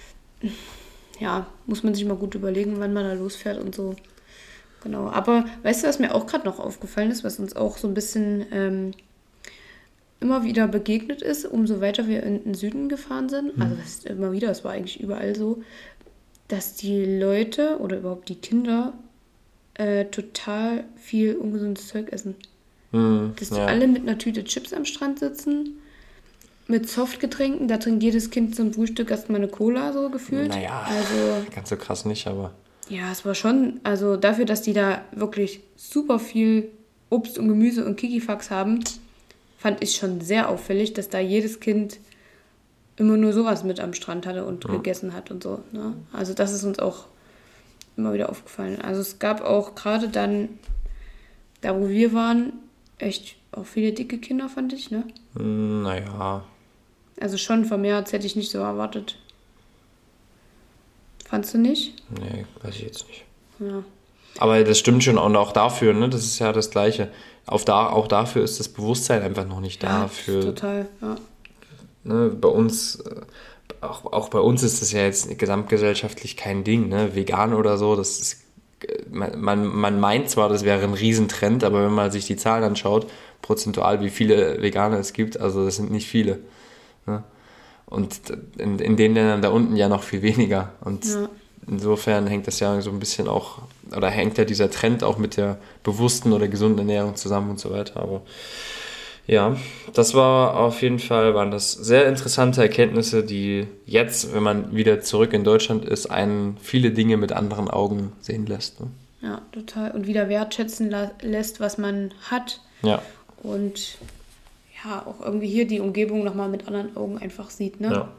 Speaker 1: ja, muss man sich mal gut überlegen, wann man da losfährt und so. Genau, aber weißt du, was mir auch gerade noch aufgefallen ist, was uns auch so ein bisschen immer wieder begegnet ist, umso weiter wir in den Süden gefahren sind, also das ist immer wieder, es war eigentlich überall so, dass die Leute oder überhaupt die Kinder total viel ungesundes Zeug essen. Dass die alle mit einer Tüte Chips am Strand sitzen, mit Softgetränken, da trinkt jedes Kind zum Frühstück erstmal eine Cola, so gefühlt.
Speaker 2: Naja,
Speaker 1: also,
Speaker 2: ganz so krass nicht, aber...
Speaker 1: Ja, es war schon, also dafür, dass die da wirklich super viel Obst und Gemüse und Kikifax haben, fand ich schon sehr auffällig, dass da jedes Kind immer nur sowas mit am Strand hatte und gegessen hat und so. Ne? Also das ist uns auch immer wieder aufgefallen. Also es gab auch gerade dann, da wo wir waren, echt auch viele dicke Kinder, fand ich, ne?
Speaker 2: Naja.
Speaker 1: Also schon vermehrt, hätte ich nicht so erwartet. Fandst du nicht?
Speaker 2: Nee, weiß ich jetzt nicht.
Speaker 1: Ja.
Speaker 2: Aber das stimmt schon und auch dafür, ne? Das ist ja das Gleiche. Auch dafür ist das Bewusstsein einfach noch nicht da.
Speaker 1: Ja, total, ja.
Speaker 2: Ne, bei uns, auch bei uns ist das ja jetzt gesamtgesellschaftlich kein Ding, ne? Vegan oder so, das ist, man meint zwar, das wäre ein Riesentrend, aber wenn man sich die Zahlen anschaut, prozentual, wie viele Veganer es gibt, also das sind nicht viele. Ne? Und in den Ländern da unten ja noch viel weniger. Und insofern hängt das ja so ein bisschen auch, oder hängt ja dieser Trend auch mit der bewussten oder gesunden Ernährung zusammen und so weiter. Aber ja, waren das sehr interessante Erkenntnisse, die jetzt, wenn man wieder zurück in Deutschland ist, einen viele Dinge mit anderen Augen sehen lässt. Ne?
Speaker 1: Ja, total. Und wieder wertschätzen lässt, was man hat.
Speaker 2: Ja.
Speaker 1: Und ja, auch irgendwie hier die Umgebung nochmal mit anderen Augen einfach sieht, ne?
Speaker 2: Ja.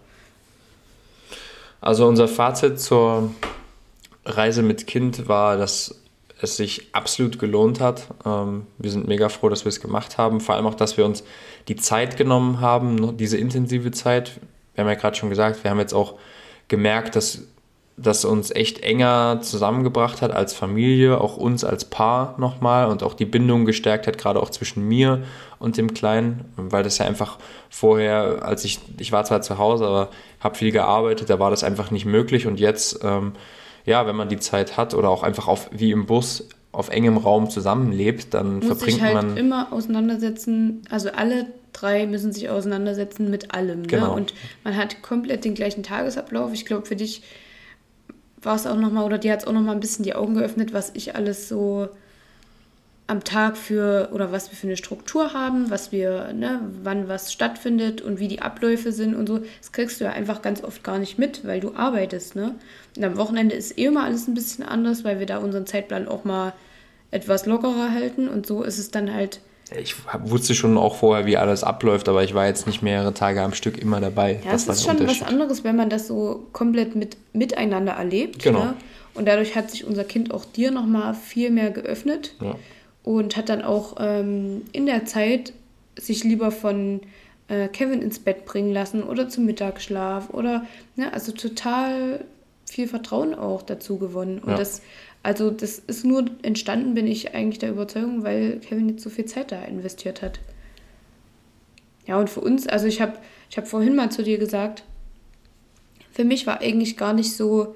Speaker 2: Also unser Fazit zur Reise mit Kind war, dass es sich absolut gelohnt hat. Wir sind mega froh, dass wir es gemacht haben. Vor allem auch, dass wir uns die Zeit genommen haben, diese intensive Zeit. Wir haben ja gerade schon gesagt, wir haben jetzt auch gemerkt, dass uns echt enger zusammengebracht hat als Familie, auch uns als Paar nochmal und auch die Bindung gestärkt hat, gerade auch zwischen mir und dem Kleinen, weil das ja einfach vorher, ich war zwar zu Hause, aber habe viel gearbeitet, da war das einfach nicht möglich und jetzt, wenn man die Zeit hat oder auch einfach wie im Bus auf engem Raum zusammenlebt, dann verbringt man... Muss sich halt
Speaker 1: immer auseinandersetzen, also alle 3 müssen sich auseinandersetzen mit allem,
Speaker 2: genau.
Speaker 1: Ne? Und man hat komplett den gleichen Tagesablauf. Ich glaube, für dich war es auch nochmal, oder dir hat es auch nochmal ein bisschen die Augen geöffnet, was ich alles so am Tag oder was wir für eine Struktur haben, was wir, ne, wann was stattfindet und wie die Abläufe sind und so. Das kriegst du ja einfach ganz oft gar nicht mit, weil du arbeitest, ne? Und am Wochenende ist immer alles ein bisschen anders, weil wir da unseren Zeitplan auch mal etwas lockerer halten und so ist es dann halt
Speaker 2: Ich wusste schon auch vorher, wie alles abläuft, aber ich war jetzt nicht mehrere Tage am Stück immer dabei.
Speaker 1: Ja,
Speaker 2: Das
Speaker 1: es
Speaker 2: war
Speaker 1: ist
Speaker 2: der
Speaker 1: schon was
Speaker 2: Unterschied.
Speaker 1: anderes, wenn man das so komplett miteinander erlebt.
Speaker 2: Genau.
Speaker 1: Ne? Und dadurch hat sich unser Kind auch dir nochmal viel mehr geöffnet
Speaker 2: Ja.
Speaker 1: und hat dann auch in der Zeit sich lieber von Kevin ins Bett bringen lassen oder zum Mittagsschlaf oder, ne, also total viel Vertrauen auch dazu gewonnen. Und
Speaker 2: Ja.
Speaker 1: das ist nur entstanden, bin ich eigentlich der Überzeugung, weil Kevin jetzt so viel Zeit da investiert hat. Ja, und für uns, also ich hab vorhin mal zu dir gesagt, für mich war eigentlich gar nicht so,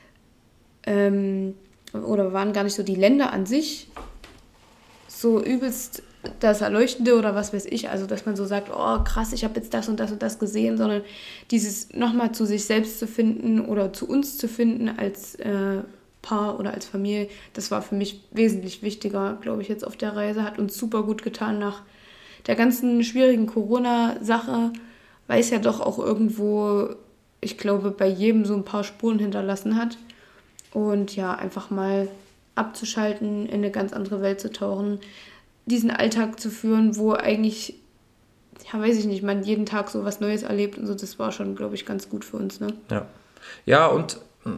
Speaker 1: oder waren gar nicht so die Länder an sich so übelst das Erleuchtende oder was weiß ich, also dass man so sagt, oh krass, ich habe jetzt das und das gesehen, sondern dieses nochmal zu sich selbst zu finden oder zu uns zu finden als Paar oder als Familie, das war für mich wesentlich wichtiger, glaube ich, jetzt auf der Reise, hat uns super gut getan nach der ganzen schwierigen Corona-Sache, weil es ja doch auch irgendwo, ich glaube, bei jedem so ein paar Spuren hinterlassen hat. Und ja, einfach mal abzuschalten, in eine ganz andere Welt zu tauchen, diesen Alltag zu führen, wo eigentlich, ja, weiß ich nicht, man jeden Tag so was Neues erlebt und so, das war schon, glaube ich, ganz gut für uns, ne?
Speaker 2: Ja. Ja, und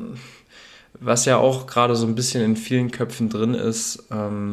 Speaker 2: was ja auch gerade so ein bisschen in vielen Köpfen drin ist,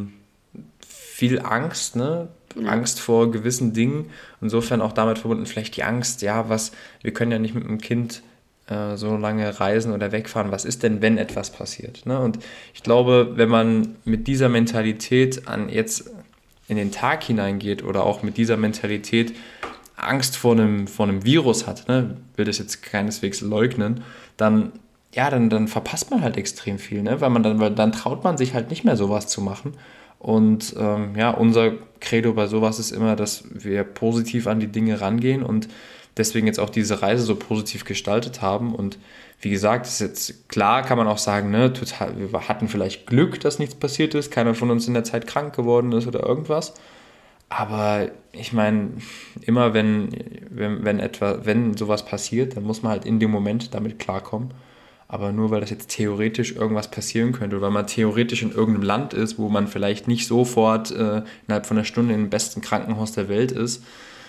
Speaker 2: viel Angst, ne?
Speaker 1: Ja.
Speaker 2: Angst vor gewissen Dingen. Insofern auch damit verbunden vielleicht die Angst, ja, wir können ja nicht mit einem Kind so lange reisen oder wegfahren. Was ist denn, wenn etwas passiert? Ne? Und ich glaube, wenn man mit dieser Mentalität jetzt in den Tag hineingeht oder auch mit dieser Mentalität Angst vor einem Virus hat, ne? Will das jetzt keineswegs leugnen, dann verpasst man halt extrem viel, ne? Weil dann traut man sich halt nicht mehr sowas zu machen. Und unser Credo bei sowas ist immer, dass wir positiv an die Dinge rangehen und deswegen jetzt auch diese Reise so positiv gestaltet haben. Und wie gesagt, ist jetzt klar, kann man auch sagen, ne, wir hatten vielleicht Glück, dass nichts passiert ist, keiner von uns in der Zeit krank geworden ist oder irgendwas. Aber ich meine, immer wenn sowas passiert, dann muss man halt in dem Moment damit klarkommen. Aber nur weil das jetzt theoretisch irgendwas passieren könnte oder weil man theoretisch in irgendeinem Land ist, wo man vielleicht nicht sofort innerhalb von einer Stunde im besten Krankenhaus der Welt ist,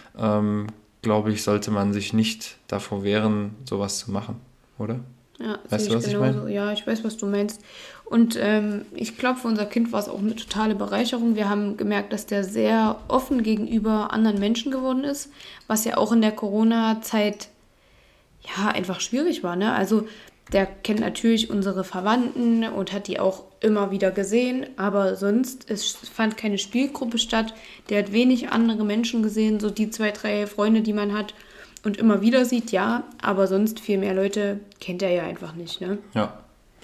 Speaker 2: glaube ich, sollte man sich nicht davor wehren, sowas zu machen, oder?
Speaker 1: Ja,
Speaker 2: Weißt
Speaker 1: sehe
Speaker 2: du,
Speaker 1: ich
Speaker 2: was ich
Speaker 1: genauso.
Speaker 2: meine?
Speaker 1: Ja, ich weiß, was du meinst. Und ich glaube, für unser Kind war es auch eine totale Bereicherung. Wir haben gemerkt, dass der sehr offen gegenüber anderen Menschen geworden ist, was ja auch in der Corona-Zeit ja einfach schwierig war, ne? Also der kennt natürlich unsere Verwandten und hat die auch immer wieder gesehen, aber sonst, es fand keine Spielgruppe statt. Der hat wenig andere Menschen gesehen, so die 2, 3 Freunde, die man hat und immer wieder sieht, ja, aber sonst viel mehr Leute kennt er ja einfach nicht, ne?
Speaker 2: Ja.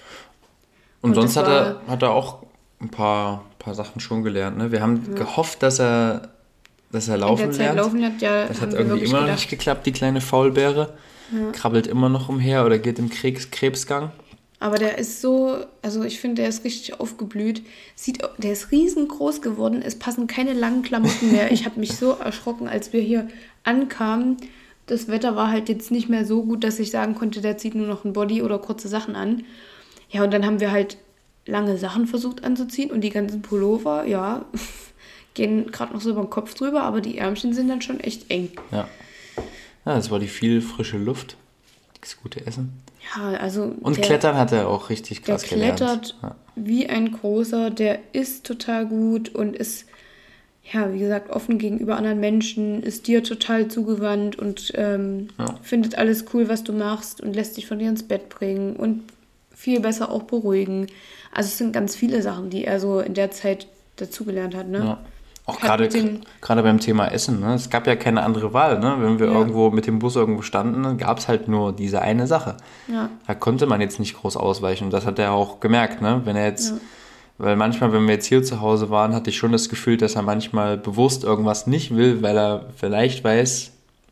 Speaker 2: Und sonst
Speaker 1: das
Speaker 2: hat er auch ein paar Sachen schon gelernt, ne? Wir haben gehofft, dass er
Speaker 1: In der
Speaker 2: laufen
Speaker 1: Zeit
Speaker 2: lernt.
Speaker 1: laufen hat, ja,
Speaker 2: Das
Speaker 1: haben
Speaker 2: hat
Speaker 1: wir
Speaker 2: irgendwie
Speaker 1: wirklich
Speaker 2: immer noch
Speaker 1: gedacht.
Speaker 2: nicht geklappt, die kleine Faulbeere. Krabbelt immer noch umher oder geht im Krebsgang.
Speaker 1: Aber der ist so, also ich finde, der ist richtig aufgeblüht. Der ist riesengroß geworden. Es passen keine langen Klamotten mehr. Ich habe mich so erschrocken, als wir hier ankamen. Das Wetter war halt jetzt nicht mehr so gut, dass ich sagen konnte, der zieht nur noch ein Body oder kurze Sachen an. Ja, und dann haben wir halt lange Sachen versucht anzuziehen und die ganzen Pullover, ja, gehen gerade noch so über den Kopf drüber, aber die Ärmchen sind dann schon echt eng.
Speaker 2: Ja. Ja, das war die viel frische Luft, das gute Essen.
Speaker 1: Ja, also
Speaker 2: Und Klettern hat er auch richtig krass gelernt.
Speaker 1: Der klettert wie ein Großer, der isst total gut und ist, ja, wie gesagt, offen gegenüber anderen Menschen, ist dir total zugewandt und findet alles cool, was du machst und lässt dich von dir ins Bett bringen und viel besser auch beruhigen. Also es sind ganz viele Sachen, die er so in der Zeit dazugelernt hat, ne?
Speaker 2: Ja. Auch
Speaker 1: Hat mit
Speaker 2: gerade beim Thema Essen, ne? Es gab ja keine andere Wahl, ne? Wenn wir
Speaker 1: Ja.
Speaker 2: irgendwo mit dem Bus irgendwo standen, dann gab es halt nur diese eine Sache.
Speaker 1: Ja.
Speaker 2: Da konnte man jetzt nicht groß ausweichen und das hat er auch gemerkt, ne? Wenn er jetzt,
Speaker 1: Ja.
Speaker 2: weil manchmal, wenn wir jetzt hier zu Hause waren, hatte ich schon das Gefühl, dass er manchmal bewusst irgendwas nicht will, weil er vielleicht weiß,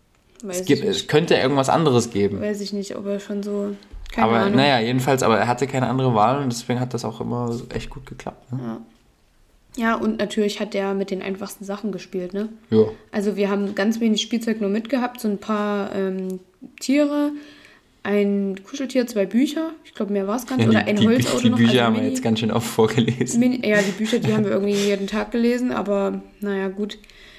Speaker 2: es könnte irgendwas anderes geben.
Speaker 1: Weiß ich nicht, ob er schon so, keine
Speaker 2: Aber
Speaker 1: Ahnung.
Speaker 2: naja, jedenfalls, aber er hatte keine andere Wahl und deswegen hat das auch immer echt gut geklappt. Ne?
Speaker 1: Ja. Ja, und natürlich hat der mit den einfachsten Sachen gespielt, ne?
Speaker 2: Ja.
Speaker 1: Also wir haben ganz wenig Spielzeug nur mitgehabt, so ein paar Tiere, ein Kuscheltier, 2 Bücher. Ich glaube, mehr war es gar nicht.
Speaker 2: Ja,
Speaker 1: Oder ein Holzauto
Speaker 2: die
Speaker 1: noch.
Speaker 2: Bücher
Speaker 1: also
Speaker 2: haben wir jetzt ganz schön oft vorgelesen.
Speaker 1: Ja, die Bücher, die haben wir irgendwie jeden Tag gelesen, aber naja, gut.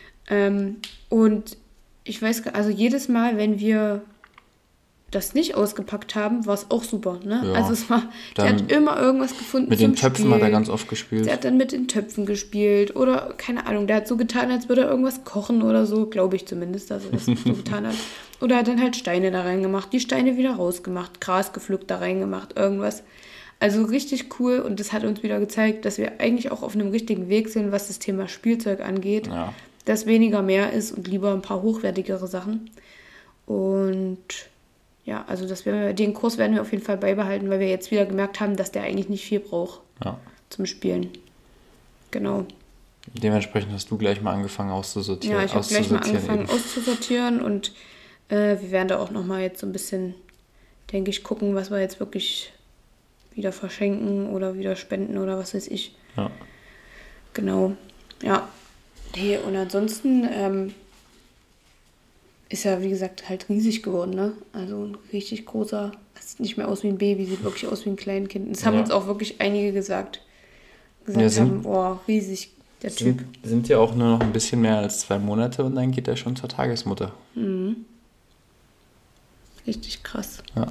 Speaker 1: Und ich weiß, also jedes Mal, wenn wir das nicht ausgepackt haben, war es auch super, ne?
Speaker 2: Ja,
Speaker 1: also der hat immer irgendwas gefunden
Speaker 2: mit
Speaker 1: zum
Speaker 2: den Töpfen
Speaker 1: Spielen.
Speaker 2: hat er ganz oft gespielt.
Speaker 1: Der hat dann mit den Töpfen gespielt oder, keine Ahnung, der hat so getan, als würde er irgendwas kochen oder so, glaube ich zumindest, dass er das so getan hat. Oder hat dann halt Steine da reingemacht, die Steine wieder rausgemacht, Gras gepflückt da reingemacht, irgendwas. Also richtig cool und das hat uns wieder gezeigt, dass wir eigentlich auch auf einem richtigen Weg sind, was das Thema Spielzeug angeht.
Speaker 2: Ja.
Speaker 1: Dass weniger mehr ist und lieber ein paar hochwertigere Sachen. Und ja, also den Kurs werden wir auf jeden Fall beibehalten, weil wir jetzt wieder gemerkt haben, dass der eigentlich nicht viel braucht zum Spielen. Genau.
Speaker 2: Dementsprechend hast du gleich mal angefangen auszusortieren.
Speaker 1: Ja, ich habe gleich mal angefangen auszusortieren und wir werden da auch nochmal jetzt so ein bisschen, denke ich, gucken, was wir jetzt wirklich wieder verschenken oder wieder spenden oder was weiß ich.
Speaker 2: Ja.
Speaker 1: Genau. Ja. Nee, und ansonsten ist ja, wie gesagt, halt riesig geworden, ne? Also ein richtig großer, sieht nicht mehr aus wie ein Baby, sieht wirklich aus wie ein Kleinkind. Das haben uns auch wirklich einige gesagt haben, oh, riesig, der Typ.
Speaker 2: Sind ja auch nur noch ein bisschen mehr als 2 Monate und dann geht er schon zur Tagesmutter.
Speaker 1: Mhm. Richtig krass.
Speaker 2: Ja.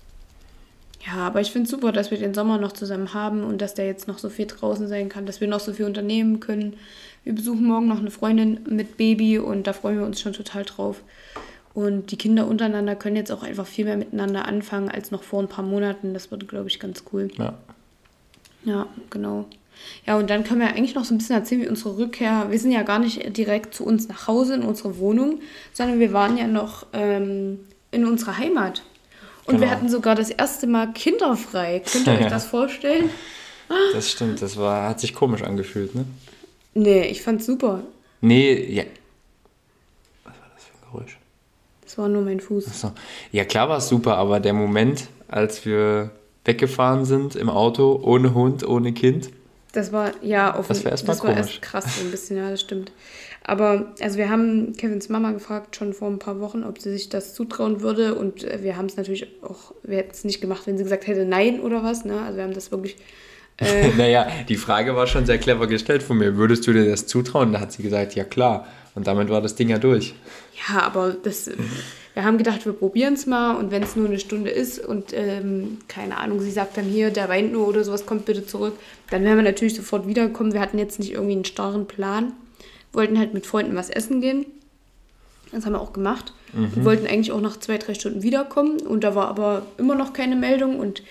Speaker 1: Ja, aber ich finde es super, dass wir den Sommer noch zusammen haben und dass der jetzt noch so viel draußen sein kann, dass wir noch so viel unternehmen können. Wir besuchen morgen noch eine Freundin mit Baby und da freuen wir uns schon total drauf. Und die Kinder untereinander können jetzt auch einfach viel mehr miteinander anfangen als noch vor ein paar Monaten. Das wird, glaube ich, ganz cool.
Speaker 2: Ja.
Speaker 1: Ja, genau. Ja, und dann können wir eigentlich noch so ein bisschen erzählen, wie unsere Rückkehr. Wir sind ja gar nicht direkt zu uns nach Hause in unsere Wohnung, sondern wir waren ja noch in unserer Heimat. Und wir hatten sogar das erste Mal kinderfrei. Könnt ihr euch das vorstellen?
Speaker 2: Das stimmt, hat sich komisch angefühlt, ne?
Speaker 1: Nee, ich fand's super.
Speaker 2: Nee, ja. Was war das für ein Geräusch?
Speaker 1: Das war nur mein Fuß.
Speaker 2: Achso. Ja, klar war es super, aber der Moment, als wir weggefahren sind im Auto, ohne Hund, ohne Kind.
Speaker 1: Das war, ja,
Speaker 2: das war
Speaker 1: komisch. Erst krass, so ein bisschen, ja, das stimmt. Aber, also wir haben Kevins Mama gefragt, schon vor ein paar Wochen, ob sie sich das zutrauen würde. Und wir haben es natürlich auch, wir hätten es nicht gemacht, wenn sie gesagt hätte, nein oder was, ne? Also wir haben das wirklich...
Speaker 2: Naja, die Frage war schon sehr clever gestellt von mir. Würdest du dir das zutrauen? Da hat sie gesagt, ja klar. Und damit war das Ding ja durch.
Speaker 1: Ja, aber wir haben gedacht, wir probieren es mal. Und wenn es nur eine Stunde ist und, keine Ahnung, sie sagt dann hier, der weint nur oder sowas, kommt bitte zurück. Dann wären wir natürlich sofort wiedergekommen. Wir hatten jetzt nicht irgendwie einen starren Plan. Wollten halt mit Freunden was essen gehen. Das haben wir auch gemacht. Wir wollten eigentlich auch nach 2-3 Stunden wiederkommen. Und da war aber immer noch keine Meldung. Und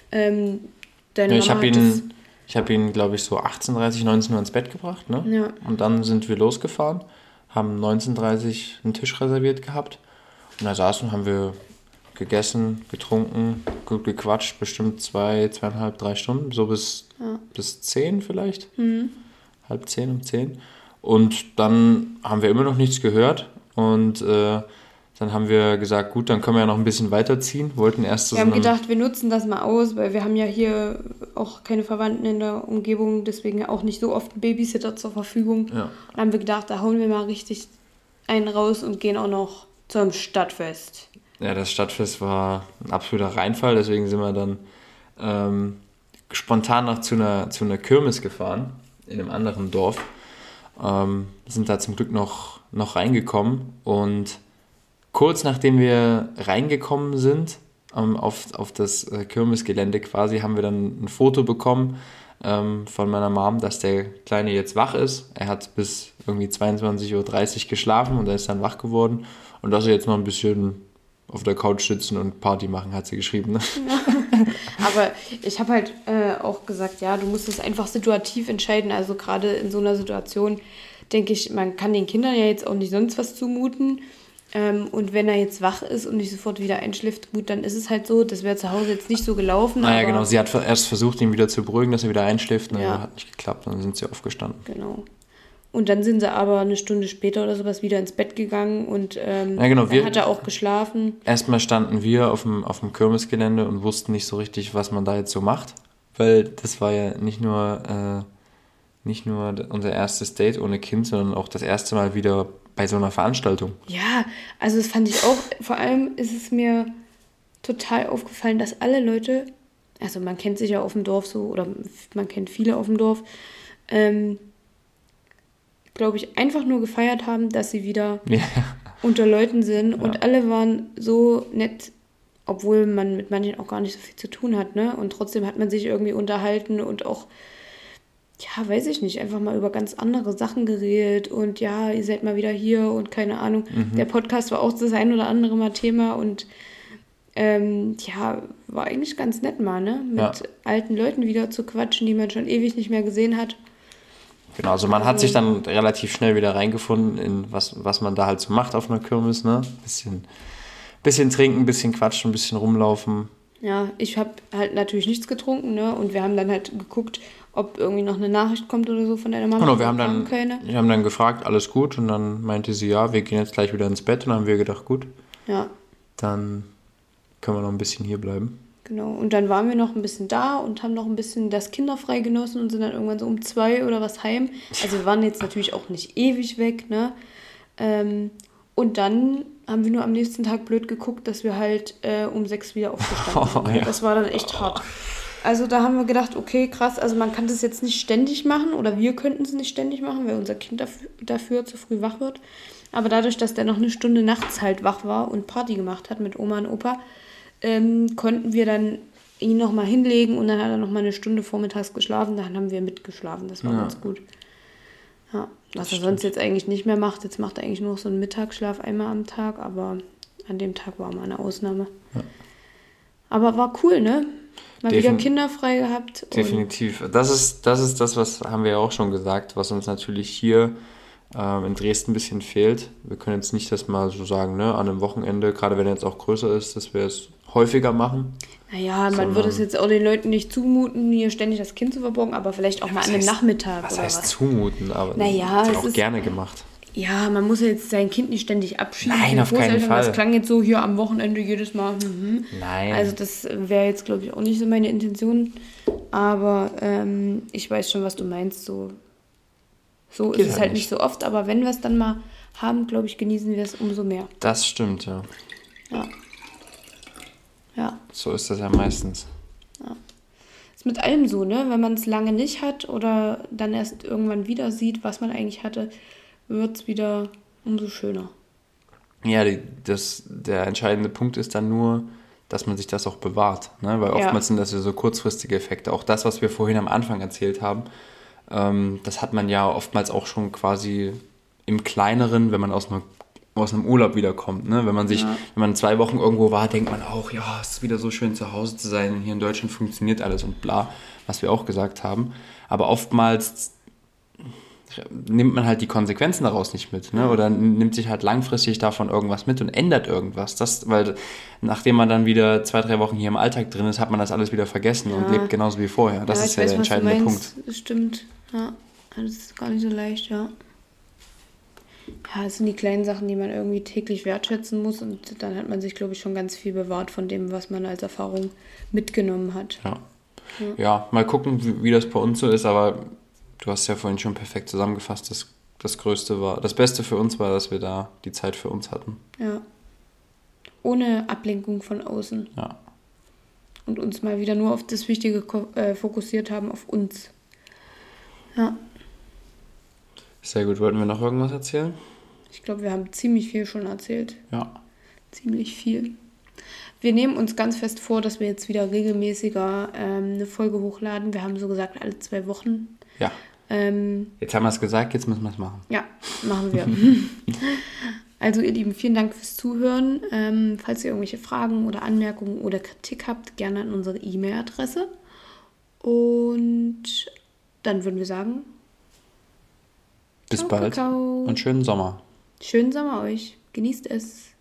Speaker 2: ich habe ihn, glaube ich, so 18:30, 19 Uhr ins Bett gebracht. Ne?
Speaker 1: Ja.
Speaker 2: Und dann sind wir losgefahren, haben 19:30 einen Tisch reserviert gehabt. Und da saßen, haben wir gegessen, getrunken, gut gequatscht, bestimmt 2,5, 3 Stunden, so bis 10 vielleicht. 9:30, um 10. Und dann haben wir immer noch nichts gehört. Und dann haben wir gesagt, gut, dann können wir ja noch ein bisschen weiterziehen. Wollten erst
Speaker 1: wir haben gedacht, wir nutzen das mal aus, weil wir haben ja hier auch keine Verwandten in der Umgebung, deswegen auch nicht so oft einen Babysitter zur Verfügung.
Speaker 2: Ja.
Speaker 1: Dann haben wir gedacht, da hauen wir mal richtig einen raus und gehen auch noch zum Stadtfest.
Speaker 2: Ja, das Stadtfest war ein absoluter Reinfall, deswegen sind wir dann spontan noch zu einer Kirmes gefahren, in einem anderen Dorf. Sind da zum Glück noch reingekommen und kurz nachdem wir reingekommen sind, auf das Kirmesgelände quasi, haben wir dann ein Foto bekommen von meiner Mom, dass der Kleine jetzt wach ist. Er hat bis irgendwie 22:30 Uhr geschlafen und er ist dann wach geworden. Und dass er jetzt noch ein bisschen auf der Couch sitzen und Party machen, hat sie geschrieben. Ne?
Speaker 1: Ja. Aber ich habe halt auch gesagt, ja, du musst es einfach situativ entscheiden. Also gerade in so einer Situation denke ich, man kann den Kindern ja jetzt auch nicht sonst was zumuten. Und wenn er jetzt wach ist und nicht sofort wieder einschläft, gut, dann ist es halt so. Das wäre zu Hause jetzt nicht so gelaufen.
Speaker 2: Naja, genau. Sie hat erst versucht, ihn wieder zu beruhigen, dass er wieder einschläft.
Speaker 1: Ja.
Speaker 2: Hat nicht geklappt. Dann sind sie aufgestanden.
Speaker 1: Genau. Und dann sind sie aber eine Stunde später oder sowas wieder ins Bett gegangen und
Speaker 2: ja, genau,
Speaker 1: dann hat er auch geschlafen.
Speaker 2: Erstmal standen wir auf dem Kirmesgelände und wussten nicht so richtig, was man da jetzt so macht. Weil das war ja nicht nur unser erstes Date ohne Kind, sondern auch das erste Mal wieder bei so einer Veranstaltung.
Speaker 1: Ja, also das fand ich auch, vor allem ist es mir total aufgefallen, dass alle Leute, also man kennt sich ja auf dem Dorf so, oder man kennt viele auf dem Dorf, glaube ich, einfach nur gefeiert haben, dass sie wieder
Speaker 2: Ja.
Speaker 1: unter Leuten sind.
Speaker 2: Ja.
Speaker 1: Und alle waren so nett, obwohl man mit manchen auch gar nicht so viel zu tun hat, ne? Und trotzdem hat man sich irgendwie unterhalten und auch, ja, weiß ich nicht, einfach mal über ganz andere Sachen geredet und ja, ihr seid mal wieder hier und keine Ahnung. Der Podcast war auch das ein oder andere Mal Thema und ja, war eigentlich ganz nett mal, ne? Mit
Speaker 2: Ja.
Speaker 1: alten Leuten wieder zu quatschen, die man schon ewig nicht mehr gesehen hat.
Speaker 2: Genau, also man hat sich dann relativ schnell wieder reingefunden in was man da halt so macht auf einer Kirmes, ne? Bisschen trinken, bisschen quatschen, ein bisschen rumlaufen.
Speaker 1: Ja, ich habe halt natürlich nichts getrunken, ne? Und wir haben dann halt geguckt, ob irgendwie noch eine Nachricht kommt oder so von deiner Mama.
Speaker 2: Genau,
Speaker 1: Kam keine.
Speaker 2: wir haben dann gefragt, alles gut? Und dann meinte sie, ja, wir gehen jetzt gleich wieder ins Bett. Und dann haben wir gedacht, gut,
Speaker 1: Ja,
Speaker 2: dann können wir noch ein bisschen hier bleiben.
Speaker 1: genau. Und dann waren wir noch ein bisschen da und haben noch ein bisschen das kinderfrei genossen und sind dann irgendwann so um 2 oder was heim. Also wir waren jetzt natürlich auch nicht ewig weg, ne? Und dann haben wir nur am nächsten Tag blöd geguckt, dass wir halt um 6 wieder aufgestanden sind.
Speaker 2: Ja.
Speaker 1: Das war dann echt hart. Also da haben wir gedacht, okay, krass, also man kann das jetzt nicht ständig machen oder wir könnten es nicht ständig machen, weil unser Kind dafür zu früh wach wird. Aber dadurch, dass der noch eine Stunde nachts halt wach war und Party gemacht hat mit Oma und Opa, konnten wir dann ihn nochmal hinlegen und dann hat er nochmal eine Stunde vormittags geschlafen. Dann haben wir mitgeschlafen, das war ganz gut. Ja, was er sonst jetzt eigentlich nicht mehr macht. Jetzt macht er eigentlich nur so einen Mittagsschlaf einmal am Tag, aber an dem Tag war mal eine Ausnahme. Ja. Aber war cool, ne? Mal wieder kinderfrei gehabt.
Speaker 2: Definitiv. Das ist das, was haben wir ja auch schon gesagt, was uns natürlich hier in Dresden ein bisschen fehlt. Wir können jetzt nicht das mal so sagen, ne, an einem Wochenende, gerade wenn er jetzt auch größer ist, dass wir es häufiger machen.
Speaker 1: Naja, man würde es jetzt auch den Leuten nicht zumuten, hier ständig das Kind zu verborgen, aber vielleicht auch mal an einem Nachmittag
Speaker 2: was
Speaker 1: oder
Speaker 2: heißt
Speaker 1: was.
Speaker 2: Zumuten, aber
Speaker 1: naja,
Speaker 2: das ist auch gerne gemacht.
Speaker 1: Ja, man muss ja jetzt sein Kind nicht ständig abschieben.
Speaker 2: Nein, auf keinen Fall.
Speaker 1: Das klang jetzt so hier am Wochenende jedes Mal.
Speaker 2: Nein.
Speaker 1: Also das wäre jetzt, glaube ich, auch nicht so meine Intention. Aber ich weiß schon, was du meinst. So ist es halt nicht so oft. Aber wenn wir es dann mal haben, glaube ich, genießen wir es umso mehr.
Speaker 2: Das stimmt, ja.
Speaker 1: Ja.
Speaker 2: So ist das ja meistens.
Speaker 1: Ja. Ist mit allem so, ne? Wenn man es lange nicht hat oder dann erst irgendwann wieder sieht, was man eigentlich hatte, wird es wieder umso schöner.
Speaker 2: Ja, der entscheidende Punkt ist dann nur, dass man sich das auch bewahrt. Ne? Weil oftmals sind das ja so kurzfristige Effekte. Auch das, was wir vorhin am Anfang erzählt haben, das hat man ja oftmals auch schon quasi im Kleineren, wenn man aus einem Urlaub wiederkommt. Ne? Wenn man 2 Wochen irgendwo war, denkt man auch, ja, es ist wieder so schön zu Hause zu sein. Hier in Deutschland funktioniert alles und bla, was wir auch gesagt haben. Aber oftmals nimmt man halt die Konsequenzen daraus nicht mit, ne? Oder nimmt sich halt langfristig davon irgendwas mit und ändert irgendwas. Weil nachdem man dann wieder 2-3 Wochen hier im Alltag drin ist, hat man das alles wieder vergessen und lebt genauso wie vorher. Das ist ja der entscheidende Punkt.
Speaker 1: Das stimmt, ja. Das ist gar nicht so leicht, ja. Ja, es sind die kleinen Sachen, die man irgendwie täglich wertschätzen muss und dann hat man sich, glaube ich, schon ganz viel bewahrt von dem, was man als Erfahrung mitgenommen hat.
Speaker 2: Ja, mal gucken, wie das bei uns so ist, aber du hast ja vorhin schon perfekt zusammengefasst, das Beste für uns war, dass wir da die Zeit für uns hatten.
Speaker 1: Ja. Ohne Ablenkung von außen.
Speaker 2: Ja.
Speaker 1: Und uns mal wieder nur auf das Wichtige fokussiert haben, auf uns. Ja.
Speaker 2: Sehr gut. Wollten wir noch irgendwas erzählen?
Speaker 1: Ich glaube, wir haben ziemlich viel schon erzählt.
Speaker 2: Ja.
Speaker 1: Ziemlich viel. Wir nehmen uns ganz fest vor, dass wir jetzt wieder regelmäßiger eine Folge hochladen. Wir haben so gesagt, alle 2 Wochen.
Speaker 2: Ja. Jetzt haben wir es gesagt, jetzt müssen wir es machen.
Speaker 1: Ja, machen wir. Also ihr Lieben, vielen Dank fürs Zuhören. Falls ihr irgendwelche Fragen oder Anmerkungen oder Kritik habt, gerne an unsere E-Mail-Adresse. Und dann würden wir sagen,
Speaker 2: bis bald und schönen Sommer.
Speaker 1: Schönen Sommer euch. Genießt es.